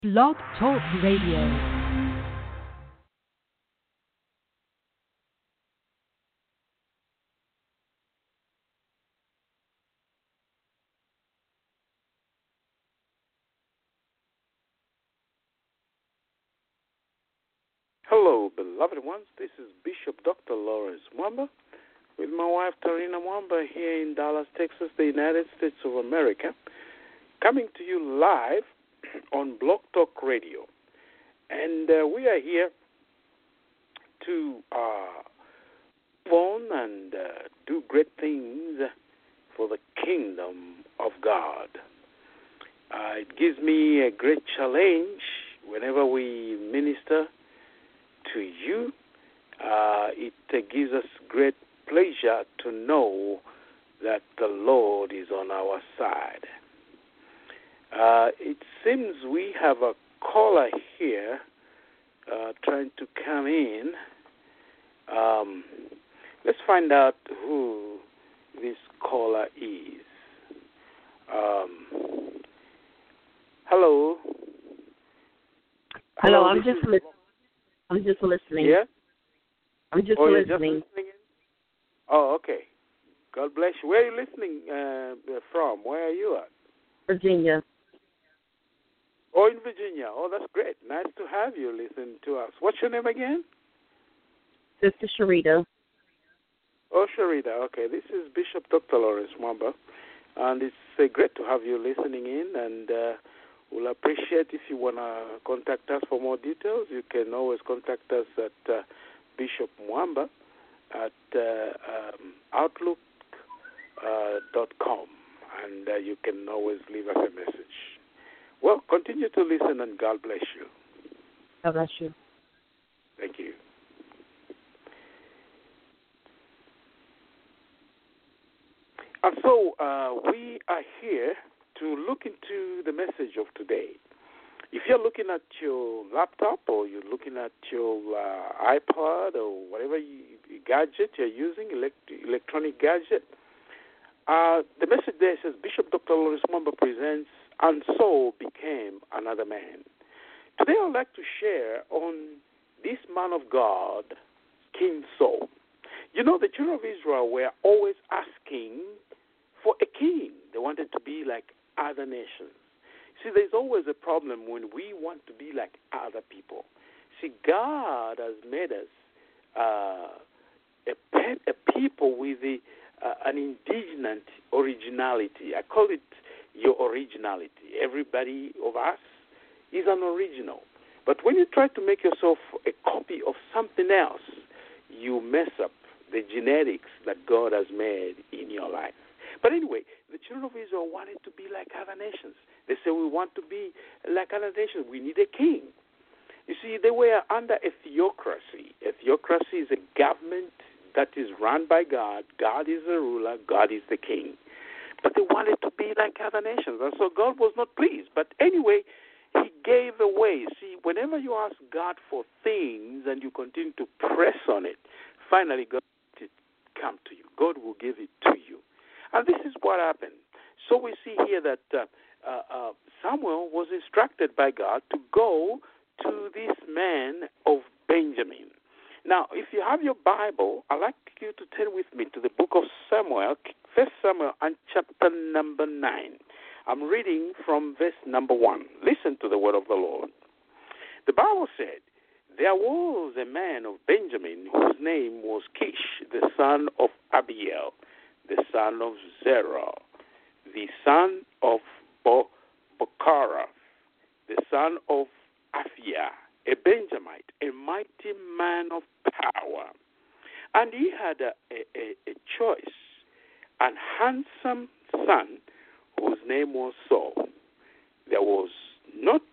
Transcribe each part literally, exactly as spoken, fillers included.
Blog Talk Radio. Hello, beloved ones. This is Bishop Doctor Lawrence Mwamba with my wife Tarina Mwamba here in Dallas, Texas, the United States of America, coming to you live on Blog Talk Radio. And uh, we are here to uh, move on and uh, do great things for the kingdom of God. Uh, it gives me a great challenge whenever we minister to you. Uh, it uh, gives us great pleasure to know that the Lord is on our side. Uh, it seems we have a caller here uh, trying to come in. Um, let's find out who this caller is. Um, hello. Hello, I'm just listening. I'm just listening. Yeah? I'm just oh, listening. You're just listening in? Oh, okay. God bless you. Where are you listening uh, from? Where are you at? Virginia. Oh, in Virginia. Oh, that's great. Nice to have you listen to us. What's your name again? Sister Sharita. Oh, Sharita. Okay, this is Bishop Doctor Lawrence Mwamba, and it's uh, great to have you listening in, and uh, we'll appreciate if you want to contact us for more details. You can always contact us at uh, Bishop Mwamba at uh, um, outlook dot com, and uh, you can always leave us a message. Well, continue to listen, and God bless you. God bless you. Thank you. And so uh, we are here to look into the message of today. If you're looking at your laptop or you're looking at your uh, iPod or whatever you, gadget you're using, elect, electronic gadget, uh, the message there says Bishop Doctor Lawrence Mwamba presents And So Became Another Man. Today I would like to share on this man of God, King Saul. You know, the children of Israel were always asking for a king. They wanted to be like other nations. See, there's always a problem when we want to be like other people. See, God has made us uh, a, pe- a people with a, uh, an indigenous originality. I call it your originality. Everybody of us is an original. But when you try to make yourself a copy of something else, you mess up the genetics that God has made in your life. But anyway, the children of Israel wanted to be like other nations. They said, we want to be like other nations. We need a king. You see, they were under a theocracy. A theocracy is a government that is run by God. God is the ruler. God is the king. But they wanted to be like other nations. And so God was not pleased. But anyway, he gave away. See, whenever you ask God for things and you continue to press on it, finally God will come to you. God will give it to you. And this is what happened. So we see here that uh, uh, uh, Samuel was instructed by God to go to this man of Benjamin. Now, if you have your Bible, I'd like you to turn with me to the book of Samuel, First Samuel and chapter number nine. I'm reading from verse number one. Listen to the word of the Lord. The Bible said, there was a man of Benjamin whose name was Kish, the son of Abiel, the son of Zerah, the son of Bo- Bokhara, the son of Aphiah, a Benjamite, a mighty man of power. And he had a, a, a choice and handsome son whose name was Saul. There was not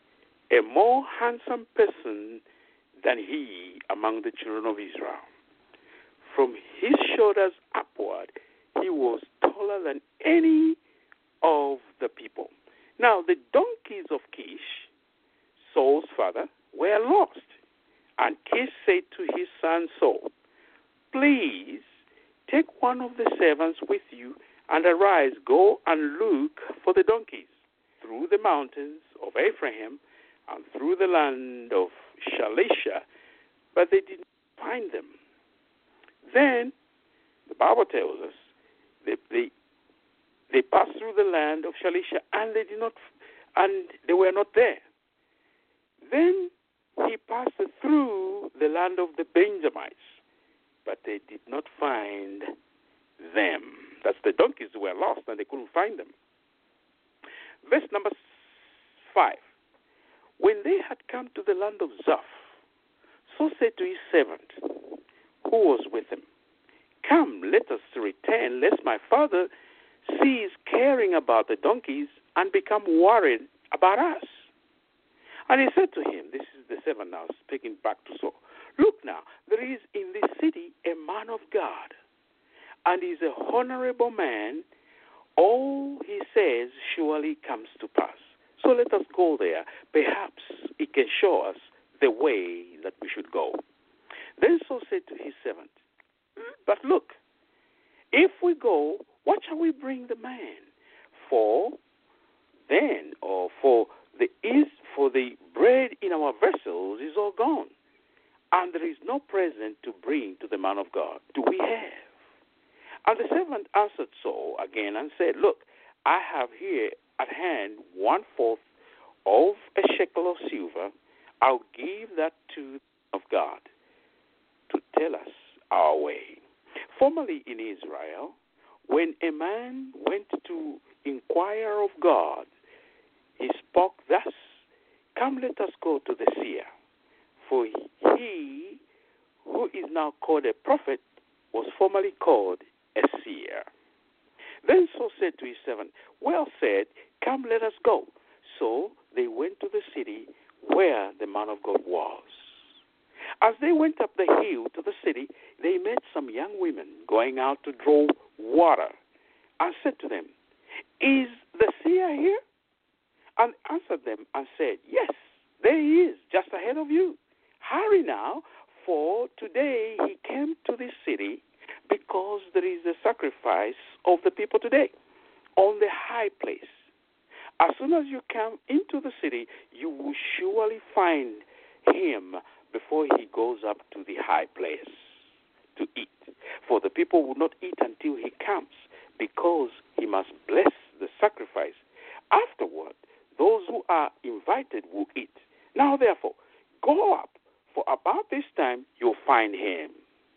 a more handsome person than he among the children of Israel. From his shoulders upward, he was taller than any of the people. Now, the donkeys of Kish, Saul's father, were lost. And Kish said to his son Saul, please take one of the servants with you and arise, go and look for the donkeys through the mountains of Ephraim and through the land of Shalisha, but they did not find them. Then, the Bible tells us, they, they, they passed through the land of Shalisha, and they did not, and they were not there. Then he passed through the land of the Benjamites, but they did not find them. That's the donkeys who were lost, and they couldn't find them. Verse number five. When they had come to the land of Zoph, so said to his servant, who was with him, come, let us return, lest my father cease caring about the donkeys and become worried about us. And he said to him, this is the servant now speaking back to Saul, look now, there is in this city a man of God, and he is a honorable man. All he says surely comes to pass. So let us go there. Perhaps he can show us the way that we should go. Then Saul said to his servant, but look, if we go, what shall we bring the man? For then, or for the is for the bread in our vessels is all gone, and there is no present to bring to the man of God. Do we have? And the servant answered Saul again and said, look, I have here at hand one fourth of a shekel of silver. I'll give that to the man of God to tell us our way. Formerly in Israel, when a man went to inquire of God, he spoke thus, come, let us go to the seer. For he who is now called a prophet was formerly called a seer. Then Saul said to his servant, well said, come, let us go. So they went to the city where the man of God was. As they went up the hill to the city, they met some young women going out to draw water, and said to them, is the seer here? And answered them and said, yes, there he is, just ahead of you. Hurry now, for today he came to this city, because there is a sacrifice of the people today on the high place. As soon as you come into the city, you will surely find him before he goes up to the high place to eat. For the people will not eat until he comes, because he must bless the sacrifice. Afterward, those who are invited will eat. Now, therefore, go up, for about this time you'll find him.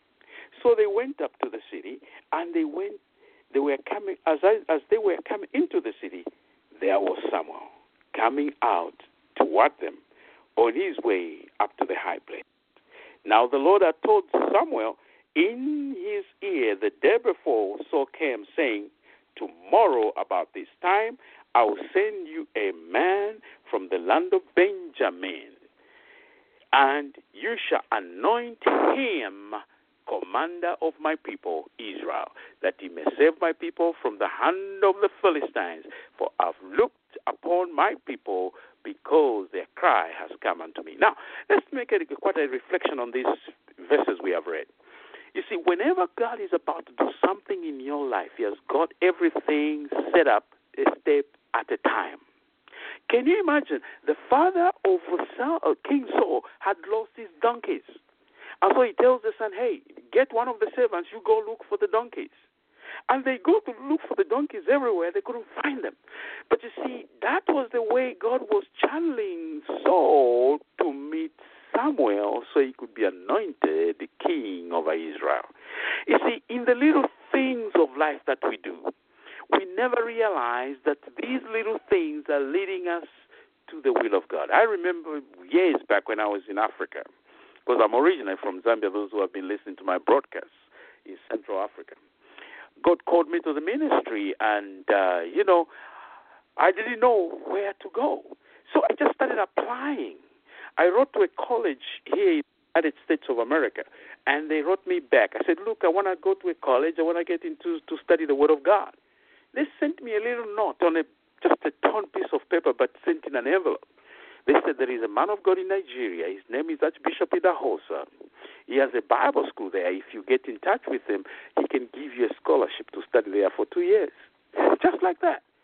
So they went up to the city, and they went. They were coming as I, as they were coming into the city. There was Samuel coming out toward them on his way up to the high place. Now the Lord had told Samuel in his ear the day before Saul came, saying, tomorrow about this time I will send you a man from the land of Benjamin, and you shall anoint him commander of my people Israel, that he may save my people from the hand of the Philistines. For I've looked upon my people, because their cry has come unto me. Now, let's make a, quite a reflection on these verses we have read. You see, whenever God is about to do something in your life, he has got everything set up a step at a time. Can you imagine? The father of Saul, King Saul had lost his donkeys. And so he tells the son, hey, get one of the servants, you go look for the donkeys. And they go to look for the donkeys everywhere. They couldn't find them. But you see, that was the way God was channeling Saul to meet Samuel so he could be anointed the king over Israel. You see, in the little things of life that we do, we never realize that these little things are leading us to the will of God. I remember years back when I was in Africa, because I'm originally from Zambia, those who have been listening to my broadcasts in Central Africa. God called me to the ministry, and, uh, you know, I didn't know where to go. So I just started applying. I wrote to a college here in the United States of America, and they wrote me back. I said, look, I want to go to a college. I want to get into to study the Word of God. They sent me a little note on a just a torn piece of paper, but sent in an envelope. They said there is a man of God in Nigeria. His name is Archbishop Idahosa. He has a Bible school there. If you get in touch with him, he can give you a scholarship to study there for two years. Just like that.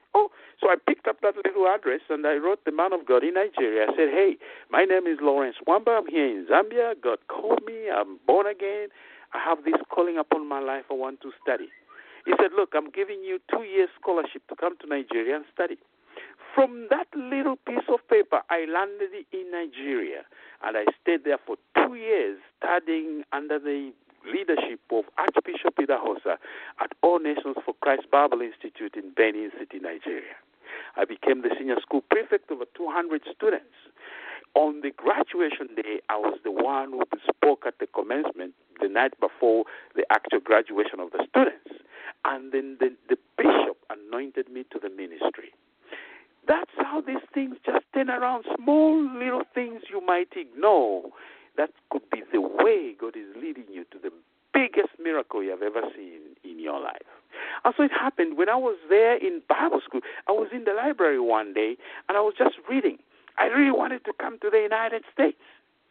Oh, so I picked up that little address and I wrote the man of God in Nigeria. I said, hey, my name is Lawrence Wamba. I'm here in Zambia. God called me. I'm born again. I have this calling upon my life. I want to study. He said, look, I'm giving you two years scholarship to come to Nigeria and study. From that little piece of paper, I landed in Nigeria, and I stayed there for two years studying under the leadership of Archbishop Idahosa at All Nations for Christ Bible Institute in Benin City, Nigeria. I became the senior school prefect of two hundred students. On the graduation day, I was the one who spoke at the commencement the night before the actual graduation of the students. And then the, the bishop anointed me to the ministry. That's how these things just turn around. Small little things you might ignore. That could be the way God is leading you to the biggest miracle you have ever seen in your life. And so it happened when I was there in Bible school. I was in the library one day, and I was just reading. I really wanted to come to the United States.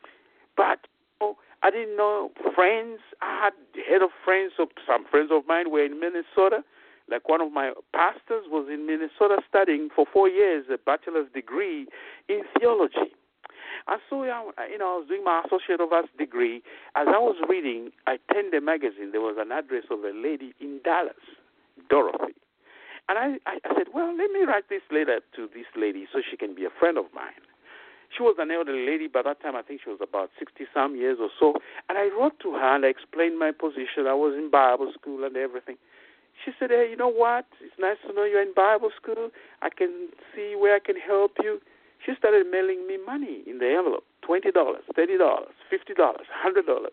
But you know, I didn't know friends. I had heard of friends. Of, some friends of mine were in Minnesota. Like one of my pastors was in Minnesota studying for four years a bachelor's degree in theology. And so, you know, I was doing my Associate of Arts degree. As I was reading, I turned the magazine. There was an address of a lady in Dallas, Dorothy. And I, I, I said, well, let me write this letter to this lady so she can be a friend of mine. She was an elderly lady. By that time, I think she was about sixty-some years or so. And I wrote to her and I explained my position. I was in Bible school and everything. She said, hey, you know what? It's nice to know you're in Bible school. I can see where I can help you. She started mailing me money in the envelope, twenty dollars, thirty dollars, fifty dollars, one hundred dollars.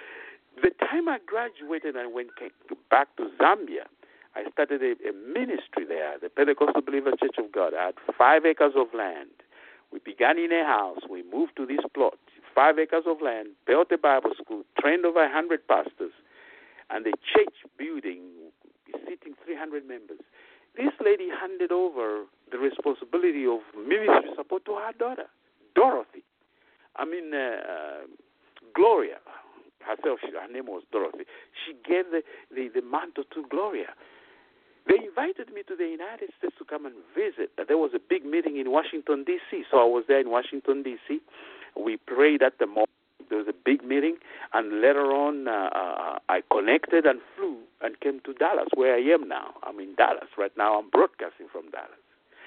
The time I graduated and went back to Zambia, I started a, a ministry there, the Pentecostal Believer Church of God. I had five acres of land. We began in a house. We moved to this plot, five acres of land, built a Bible school, trained over one hundred pastors, and the church building is seating three hundred members. This lady handed over the responsibility of ministry support to her daughter, Dorothy. I mean, uh, uh, Gloria herself, she, her name was Dorothy. She gave the, the, the mantle to Gloria. They invited me to the United States to come and visit. There was a big meeting in Washington, D C, so I was there in Washington, D C. We prayed at the mall. There was a big meeting, and later on, uh, uh, I connected and flew and came to Dallas, where I am now. I'm in Dallas right now. I'm broadcasting from Dallas.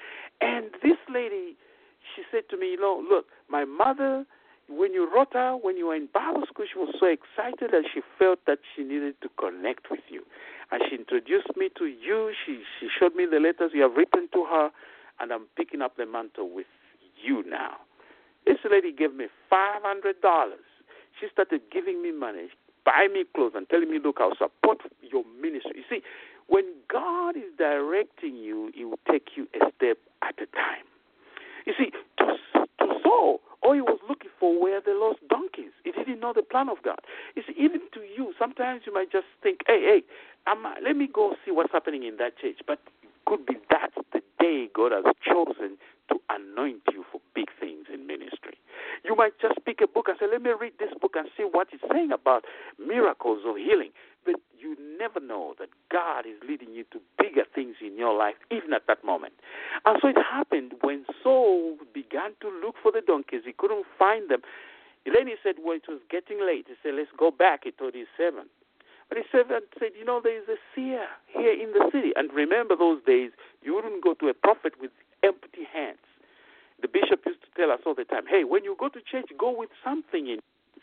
And this lady, she said to me, you know, look, my mother, when you wrote her, when you were in Bible school, she was so excited and she felt that she needed to connect with you. And she introduced me to you. She, she showed me the letters you have written to her, and I'm picking up the mantle with you now. This lady gave me five hundred dollars. She started giving me money, buy me clothes, and telling me, look, I'll support your ministry. You see, when God is directing you, he will take you a step at a time. You see, to, to Saul, all he was looking for were the lost donkeys. He didn't know the plan of God. You see, even to you, sometimes you might just think, hey, hey, I'm, let me go see what's happening in that church. But it could be that's the day God has chosen to anoint you for big things in ministry. You might just pick a book and say, let me read this book and see what it's saying about miracles or healing. But you never know that God is leading you to bigger things in your life, even at that moment. And so it happened when Saul began to look for the donkeys. He couldn't find them. Then he said, well, it was getting late. He said, let's go back. He told his servant. But his servant said, you know, there is a seer here in the city. And remember those days, you wouldn't go to a prophet with empty hands. The bishop used to tell us all the time, hey, when you go to church, go with something in.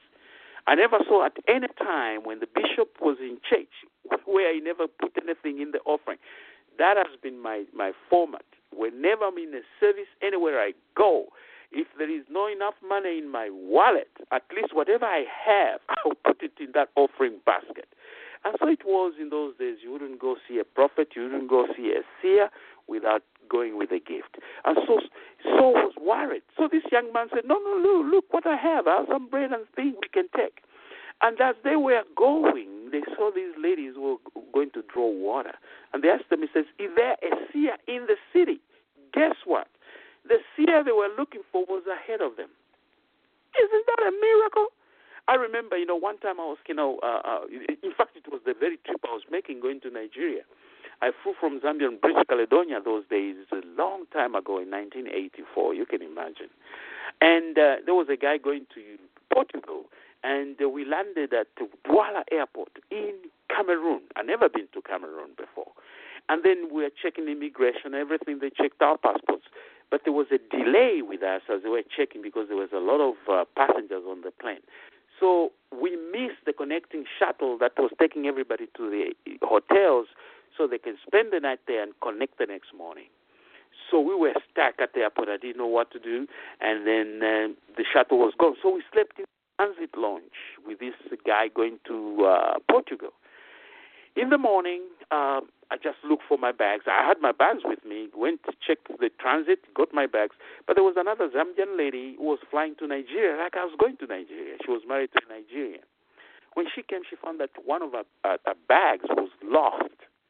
I never saw at any time when the bishop was in church where he never put anything in the offering. That has been my, my format. Whenever I'm in a service, anywhere I go, if there is not enough money in my wallet, at least whatever I have, I'll put it in that offering basket. And so it was in those days. You wouldn't go see a prophet, you wouldn't go see a seer without going with a gift. And so Saul was worried. So this young man said, no, no, look, look what I have. I have some bread and things we can take. And as they were going, they saw these ladies who were going to draw water. And they asked them, he says, is there a seer in the city? Guess what? The seer they were looking for was ahead of them. Isn't that a miracle? I remember, you know, one time I was, you know, uh, uh, in fact, it was the very trip I was making going to Nigeria. I flew from Zambia and British Caledonia those days, a long time ago in nineteen eighty-four, you can imagine. And uh, there was a guy going to Portugal, and uh, we landed at Douala Airport in Cameroon. I'd never been to Cameroon before. And then we were checking immigration, everything. They checked our passports. But there was a delay with us as they were checking because there was a lot of uh, passengers on the plane. So we missed the connecting shuttle that was taking everybody to the hotels so they can spend the night there and connect the next morning. So we were stuck at the airport. I didn't know what to do. And then uh, the shuttle was gone. So we slept in the transit lounge with this guy going to uh, Portugal. In the morning, uh, I just looked for my bags. I had my bags with me, went to check the transit, got my bags. But there was another Zambian lady who was flying to Nigeria, like I was going to Nigeria. She was married to a Nigerian. When she came, she found that one of her, uh, her bags was lost.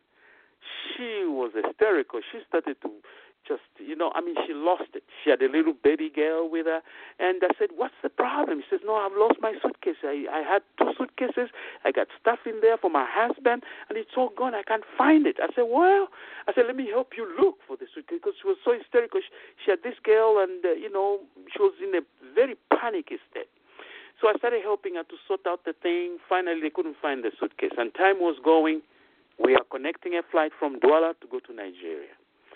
She was hysterical. She started to just, you know, I mean, she lost it. She had a little baby girl with her. And I said, what's the problem? She says, no, I've lost my suitcase. I, I had two suitcases. I got stuff in there for my husband, and it's all gone. I can't find it. I said, well, I said, let me help you look for the suitcase, because she was so hysterical. She, she had this girl, and, uh, you know, she was in a very panicky state. So I started helping her to sort out the thing. Finally, they couldn't find the suitcase. And time was going. We are connecting a flight from Douala to go to Nigeria.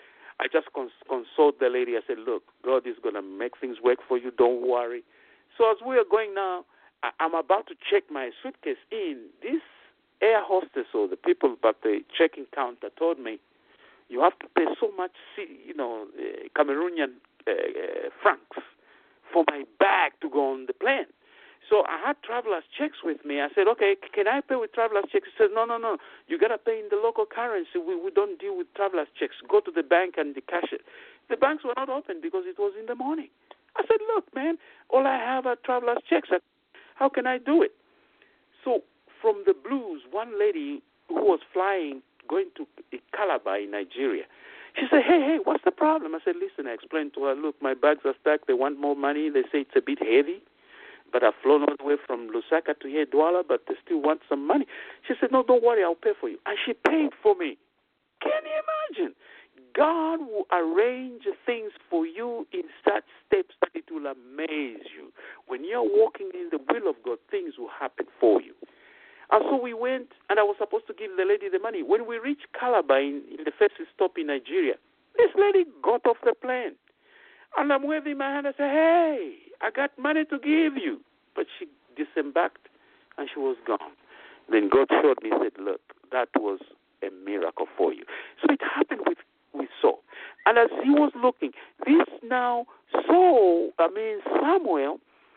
I just cons- consoled the lady. I said, look, God is going to make things work for you. Don't worry. So as we are going now, I- I'm about to check my suitcase in. This air hostess or the people at the checking counter told me, you have to pay so much, you know, uh, Cameroonian uh, uh, francs for my bag to go on the plane. So I had traveler's checks with me. I said, okay, can I pay with traveler's checks? He said, no, no, no. You got to pay in the local currency. We, we don't deal with traveler's checks. Go to the bank and cash it. The banks were not open because it was in the morning. I said, look, man, all I have are traveler's checks. How can I do it? So from the blues, one lady who was flying, going to Calabar in Nigeria, she said, hey, hey, what's the problem? I said, listen, I explained to her, look, my bags are stuck. They want more money. They say it's a bit heavy. But I've flown all the way from Lusaka to here, Douala, but they still want some money. She said, no, don't worry, I'll pay for you. And she paid for me. Can you imagine? God will arrange things for you in such steps that it will amaze you. When you're walking in the will of God, things will happen for you. And so we went, and I was supposed to give the lady the money. When we reached Calabar in, in the first stop in Nigeria, this lady got off the plane. And I'm waving my hand. I said, hey, I got money to give you. But she disembarked, and she was gone. Then God showed me, said, look, that was a miracle for you. So it happened with, with Saul. And as he was looking, this now Saul, I mean Samuel,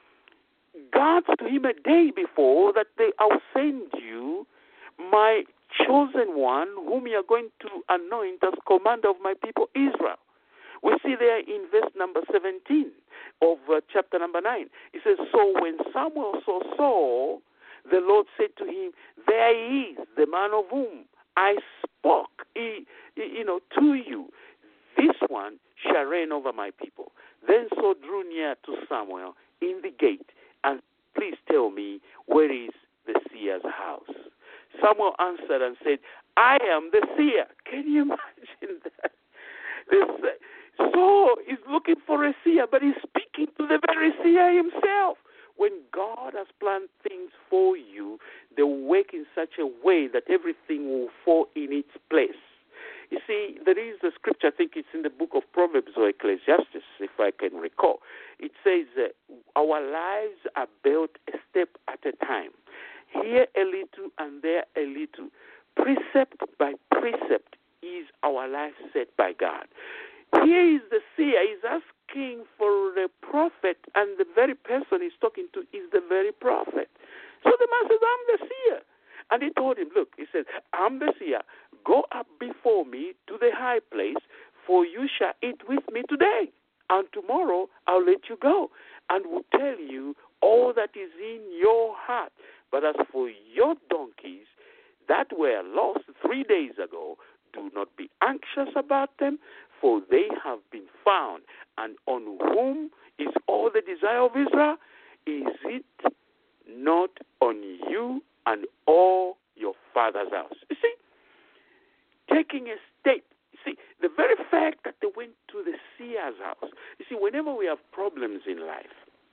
God to him a day before that they, I'll send you my chosen one, whom you are going to anoint as commander of my people Israel. We see there in verse number seventeen of uh, chapter number nine. It says, so when Samuel saw Saul, the Lord said to him, there he is, the man of whom I spoke, he, he, you know, to you. This one shall reign over my people. Then Saul drew near to Samuel in the gate, and please tell me, where is the seer's house? Samuel answered and said, I am the seer. Can you imagine that? This, uh, Saul is looking for a seer, but he's speaking to the very seer himself. When God has planned things for you, they work in such a way that everything will fall in its place. You see, there is a scripture, I think it's in the book of Proverbs or Ecclesiastes, if I can recall. It says, uh, our lives are built a step at a time. Here a little and there a little. Precept by precept is our life set by God. Here is the seer. He's asking for the prophet, and the very person he's talking to is the very prophet. So the man says, I'm the seer. And he told him, look, he said, I'm the seer. Go up before me to the high place, for you shall eat with me today. And tomorrow I'll let you go, and will tell you all that is in your heart. But as for your donkeys that were lost three days ago, do not be anxious about them, for they have been found. And on whom is all the desire of Israel? Is it not on you and all your father's house? You see, taking a step. You see, the very fact that they went to the seer's house. You see, whenever we have problems in life,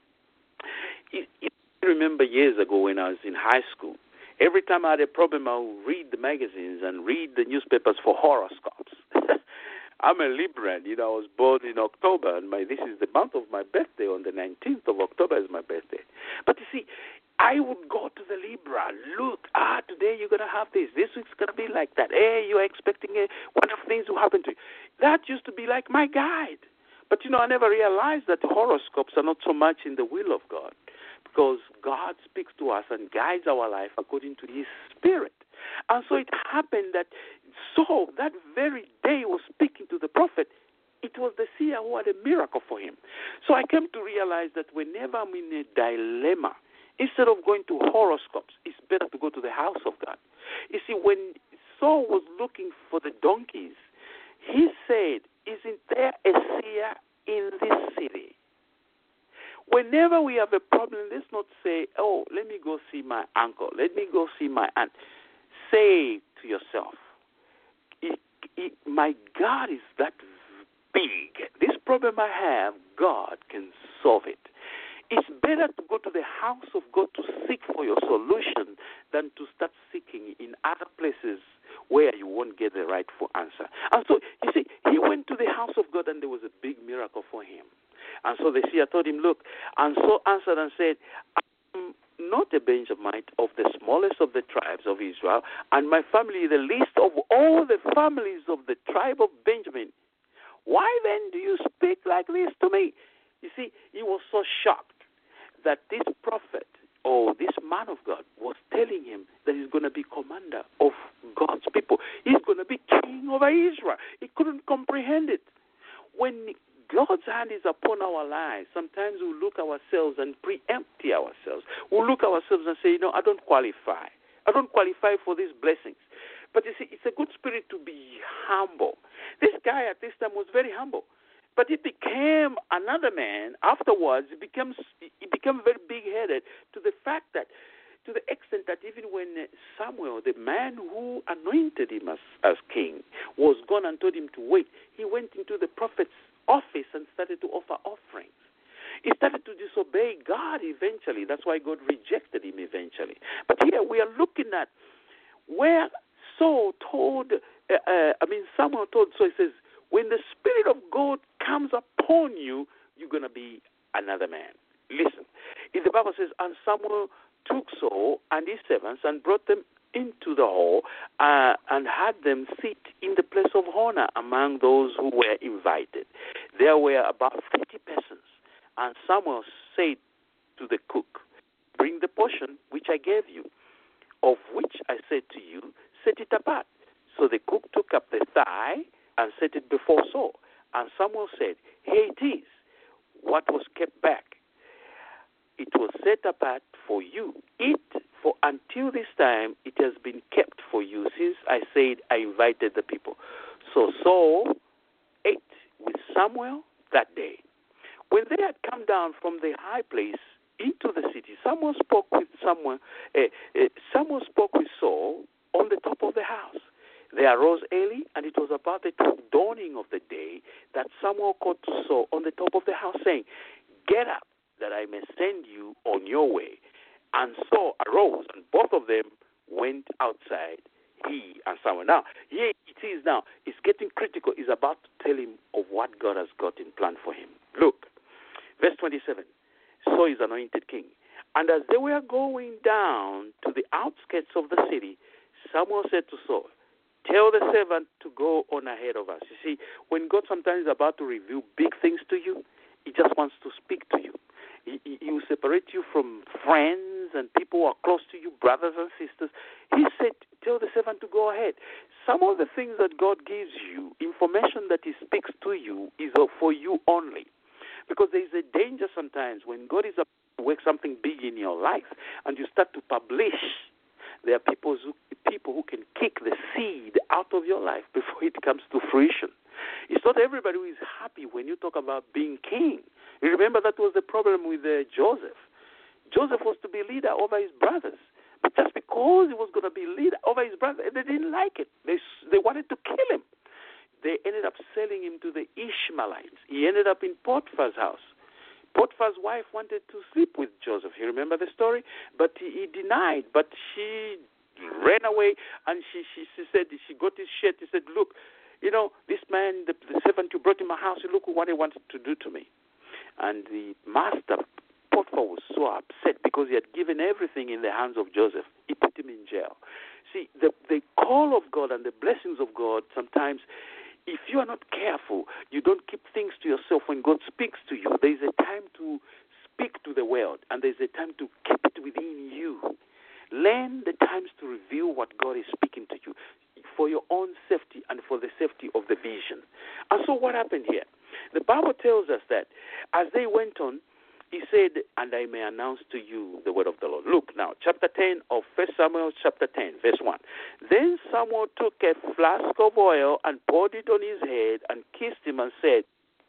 you, you remember years ago when I was in high school, every time I had a problem, I would read the magazines and read the newspapers for horoscopes. I'm a Libran, you know, I was born in October, and my this is the month of my birthday. On the nineteenth of October is my birthday. But you see, I would go to the Libra, look, ah, today you're going to have this. This week's going to be like that. Hey, you're expecting a wonderful things to happen to you. That used to be like my guide. But, you know, I never realized that the horoscopes are not so much in the will of God, because God speaks to us and guides our life according to his spirit. And so it happened that Saul, that very day, was speaking to the prophet. It was the seer who had a miracle for him. So I came to realize that whenever I'm in a dilemma, instead of going to horoscopes, it's better to go to the house of God. You see, when Saul was looking for the donkeys, he said, isn't there a seer in this city? Whenever we have a problem, let's not say, oh, let me go see my uncle. Let me go see my aunt. Say to yourself, it, it, my God is that big. This problem I have, God can solve it. It's better to go to the house of God to seek for your solution than to start seeking in other places where you won't get the rightful answer. And so, you see, he went to the house of God and there was a big miracle for him. And so the seer told him, look, and so answered and said, I'm not a Benjamite, of the smallest of the tribes of Israel, and my family the least of all the families of the tribe of Benjamin. Why then do you speak like this to me? You see, he was so shocked that this prophet or this man of God was telling him that he's going to be commander of God's people. He's going to be king over Israel. He couldn't comprehend it. When God's hand is upon our lives, sometimes we look ourselves and preempt ourselves. We look ourselves and say, you know, I don't qualify. I don't qualify for these blessings. But you see, it's a good spirit to be humble. This guy at this time was very humble. But he became another man afterwards. He became, he became very big-headed to the fact that, to the extent that even when Samuel, the man who anointed him as, as king, was gone and told him to wait, he went into the prophet's office and started to offer offerings. He started to disobey God eventually. That's why God rejected him eventually. But here we are looking at where Saul told, uh, uh, I mean, Samuel told, so he says, when the Spirit of God comes upon you, you're going to be another man. Listen, the Bible says, and Samuel took Saul and his servants and brought them into the hall uh, and had them sit in the place of honor among those who were invited. There were about fifty persons. And Samuel said to the cook, bring the portion which I gave you, of which I said to you, set it apart. So the cook took up the thigh and set it before Saul. And Samuel said, here it is, what was kept back. It was set apart for you. Eat, for until this time it has been kept for you, since I said I invited the people. So Saul ate with Samuel that day. When they had come down from the high place into the city, Samuel spoke with Samuel. Uh, uh, Samuel spoke with Saul on the top of the house. They arose early, and it was about the dawning of the day that Samuel called to Saul on the top of the house, saying, get up, that I may send you on your way. And Saul arose, and both of them went outside, he and Samuel. Now, here it is now. It's getting critical. He's about to tell him of what God has got in plan for him. Look, verse twenty-seven. Saul is anointed king. And as they were going down to the outskirts of the city, Samuel said to Saul, tell the servant to go on ahead of us. You see, when God sometimes is about to reveal big things to you, he just wants to speak to you. He, he, he will separate you from friends and people who are close to you, brothers and sisters. He said, tell the servant to go ahead. Some of the things that God gives you, information that he speaks to you, is for you only. Because there is a danger sometimes when God is about to work something big in your life and you start to publish. There are people who, people who can kick the seed out of your life before it comes to fruition. It's not everybody who is happy when you talk about being king. You remember that was the problem with uh, Joseph. Joseph was to be leader over his brothers. But just because he was going to be leader over his brother, they didn't like it. They, they wanted to kill him. They ended up selling him to the Ishmaelites. He ended up in Potiphar's house. Potiphar's wife wanted to sleep with Joseph. You remember the story? But he, he denied. But she ran away, and she, she, she said, she got his shirt. He said, look, you know, this man, the, the servant you brought in my house, look what he wanted to do to me. And the master, Potiphar, was so upset because he had given everything in the hands of Joseph. He put him in jail. See, the, the call of God and the blessings of God, sometimes, if you are not careful, you don't keep things to yourself. When God speaks to you, there is a time to speak to the world, and there is a time to keep it within you. Learn the times to reveal what God is speaking to you for your own safety and for the safety of the vision. And so what happened here? The Bible tells us that as they went on, he said, and I may announce to you the word of the Lord. Look now, chapter ten of First Samuel, chapter ten, verse one. Then Samuel took a flask of oil and poured it on his head and kissed him and said,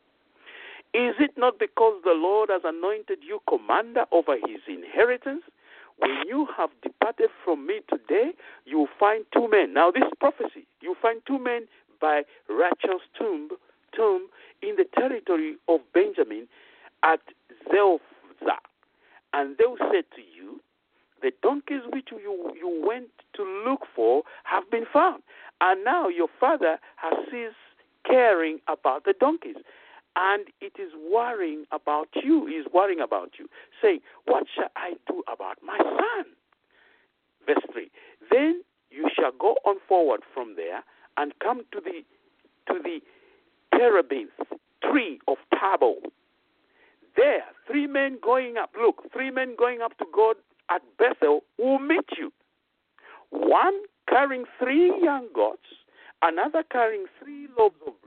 is it not because the Lord has anointed you commander over his inheritance? When you have departed from me today, you will find two men. Now, this is prophecy. You will find two men by Rachel's tomb, tomb in the territory of Benjamin at Zelzah. And they will say to you, the donkeys which you, you went to look for have been found. And now your father has ceased caring about the donkeys. And it is worrying about you. He is worrying about you, saying, what shall I do about my son? Verse three. Then you shall go on forward from there and come to the to the terebinth tree of Tabor. There, three men going up. Look, three men going up to God at Bethel will meet you. One carrying three young goats, another carrying three loaves of